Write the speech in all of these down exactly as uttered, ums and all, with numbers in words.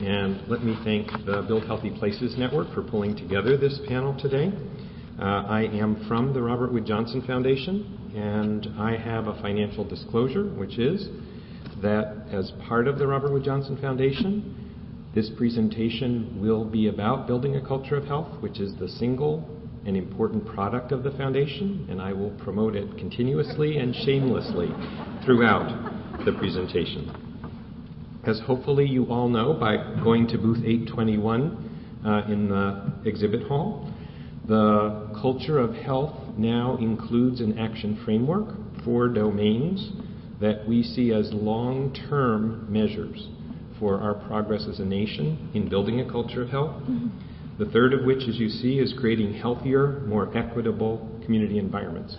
And let me thank the Build Healthy Places Network for pulling together this panel today. Uh, I am from the Robert Wood Johnson Foundation, and I have a financial disclosure, which is that as part of the Robert Wood Johnson Foundation, this presentation will be about building a culture of health, which is the single and important product of the foundation, and I will promote it continuously and shamelessly throughout the presentation. As hopefully you all know by going to booth eight twenty-one uh, in the exhibit hall, the culture of health now includes an action framework, four domains that we see as long-term measures for our progress as a nation in building a culture of health. Mm-hmm. The third of which, as you see, is creating healthier, more equitable community environments.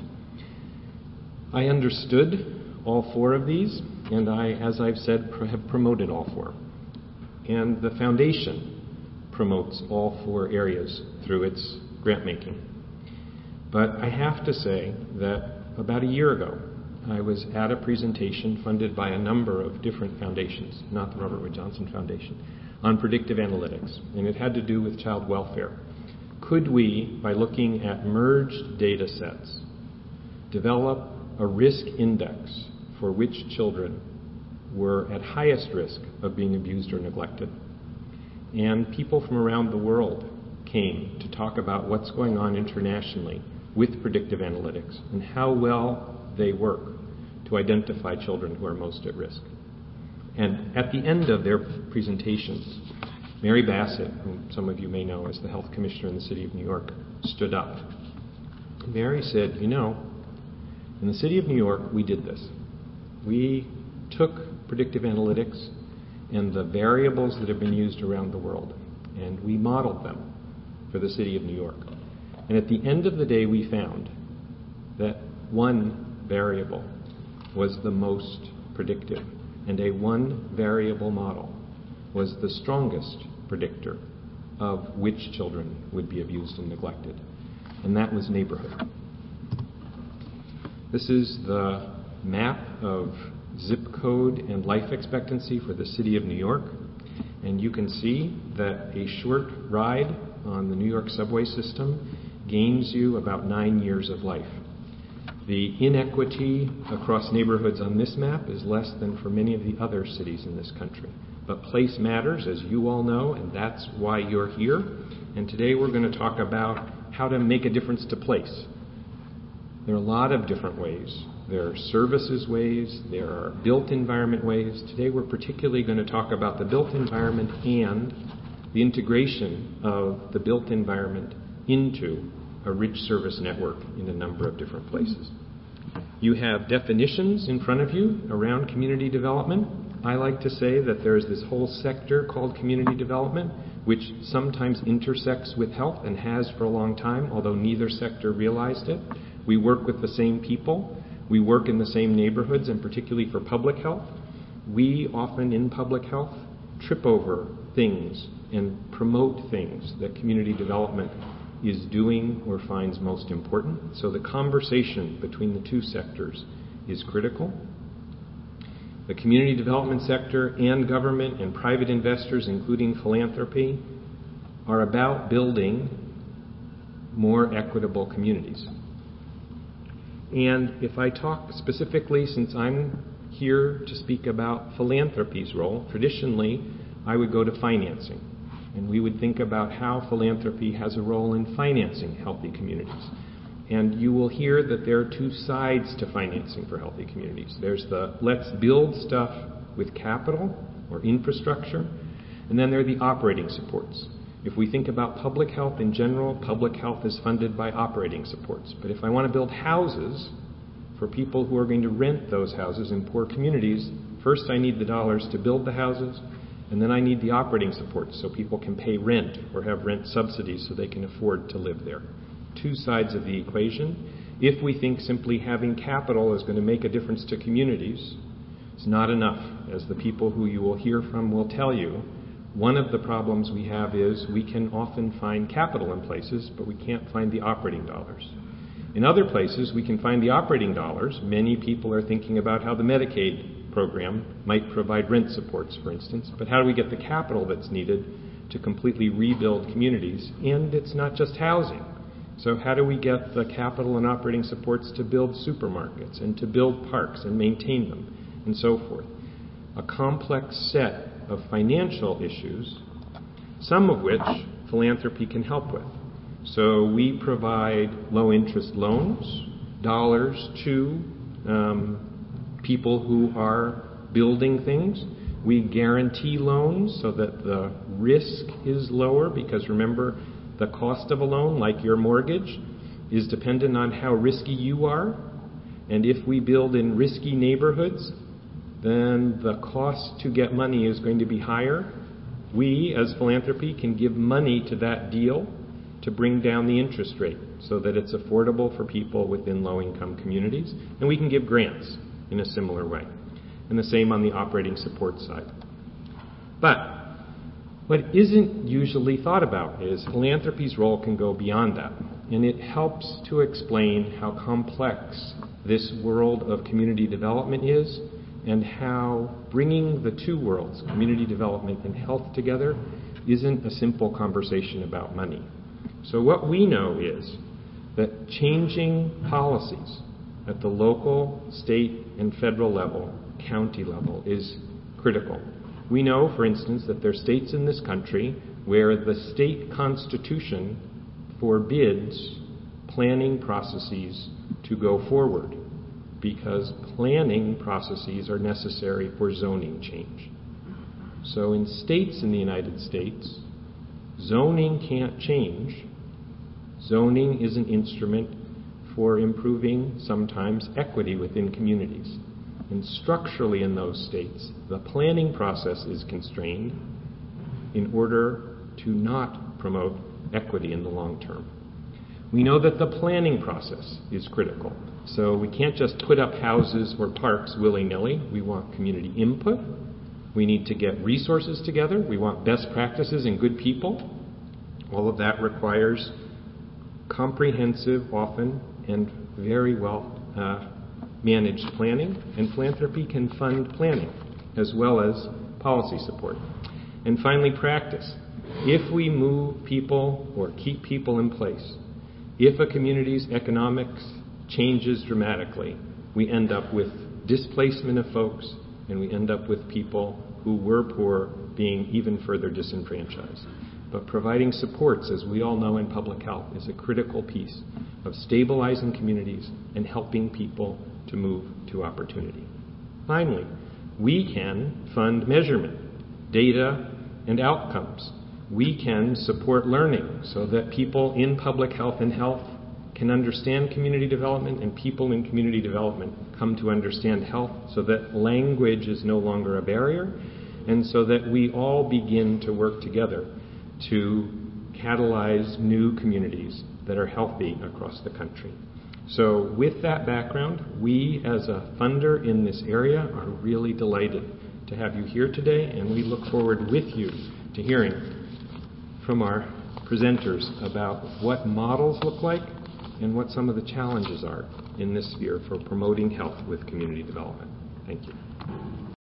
I understood all four of these, and I, as I've said, pr- have promoted all four. And the foundation promotes all four areas through its grant making. But I have to say that about a year ago, I was at a presentation funded by a number of different foundations, not the Robert Wood Johnson Foundation, on predictive analytics, and it had to do with child welfare. Could we, by looking at merged data sets, develop a risk index for which children were at highest risk of being abused or neglected? And people from around the world came to talk about what's going on internationally with predictive analytics and how well they work to identify children who are most at risk. And at the end of their presentations, Mary Bassett, whom some of you may know as the health commissioner in the city of New York, stood up. Mary said, you know, in the city of New York, we did this. We took predictive analytics and the variables that have been used around the world, and we modeled them for the city of New York. And at the end of the day, we found that one variable was the most predictive, and a one variable model was the strongest predictor of which children would be abused and neglected, and that was neighborhood. This is the map of zip code and life expectancy for the city of New York, and you can see that a short ride on the New York subway system gains you about nine years of life. The inequity across neighborhoods on this map is less than for many of the other cities in this country. But place matters, as you all know, and that's why you're here. And today we're going to talk about how to make a difference to place. There are a lot of different ways. There are services ways, there are built environment ways. Today we're particularly going to talk about the built environment and the integration of the built environment into a rich service network in a number of different places. You have definitions in front of you around community development. I like to say that there's this whole sector called community development, which sometimes intersects with health and has for a long time, although neither sector realized it. We work with the same people. We work in the same neighborhoods, and particularly for public health, we often in public health trip over things and promote things that community development is doing or finds most important. So the conversation between the two sectors is critical. The community development sector and government and private investors, including philanthropy, are about building more equitable communities. And if I talk specifically, since I'm here to speak about philanthropy's role, traditionally I would go to financing. And we would think about how philanthropy has a role in financing healthy communities. And you will hear that there are two sides to financing for healthy communities. There's the let's build stuff with capital or infrastructure, and then there are the operating supports. If we think about public health in general, public health is funded by operating supports. But if I want to build houses for people who are going to rent those houses in poor communities, first I need the dollars to build the houses, and then I need the operating supports so people can pay rent or have rent subsidies so they can afford to live there. Two sides of the equation. If we think simply having capital is going to make a difference to communities, it's not enough. As the people who you will hear from will tell you, one of the problems we have is we can often find capital in places, but we can't find the operating dollars. In other places, we can find the operating dollars. Many people are thinking about how the Medicaid program might provide rent supports, for instance, but how do we get the capital that's needed to completely rebuild communities? And it's not just housing. So how do we get the capital and operating supports to build supermarkets and to build parks and maintain them and so forth? A complex set of financial issues, some of which philanthropy can help with. So we provide low-interest loans, dollars to um, people who are building things. We guarantee loans so that the risk is lower, because remember, the cost of a loan, like your mortgage, is dependent on how risky you are. And if we build in risky neighborhoods, then the cost to get money is going to be higher. We, as philanthropy, can give money to that deal to bring down the interest rate so that it's affordable for people within low-income communities. And we can give grants in a similar way. And the same on the operating support side. But what isn't usually thought about is philanthropy's role can go beyond that. And it helps to explain how complex this world of community development is, and how bringing the two worlds, community development and health, together isn't a simple conversation about money. So what we know is that changing policies at the local, state, and federal level, county level, is critical. We know, for instance, that there are states in this country where the state constitution forbids planning processes to go forward, because planning processes are necessary for zoning change. So in states in the United States, zoning can't change. Zoning is an instrument for improving, sometimes, equity within communities. And structurally in those states, the planning process is constrained in order to not promote equity in the long term. We know that the planning process is critical. So we can't just put up houses or parks willy-nilly. We want community input. We need to get resources together. We want best practices and good people. All of that requires comprehensive, often, and very well uh, managed planning. And philanthropy can fund planning as well as policy support. And finally, practice. If we move people or keep people in place, if a community's economics changes dramatically, we end up with displacement of folks, and we end up with people who were poor being even further disenfranchised. But providing supports, as we all know in public health, is a critical piece of stabilizing communities and helping people to move to opportunity. Finally, we can fund measurement, data, and outcomes. We can support learning so that people in public health and health can understand community development, and people in community development come to understand health, so that language is no longer a barrier, and so that we all begin to work together to catalyze new communities that are healthy across the country. So with that background, we as a funder in this area are really delighted to have you here today, and we look forward with you to hearing from our presenters about what models look like and what some of the challenges are in this sphere for promoting health with community development. Thank you.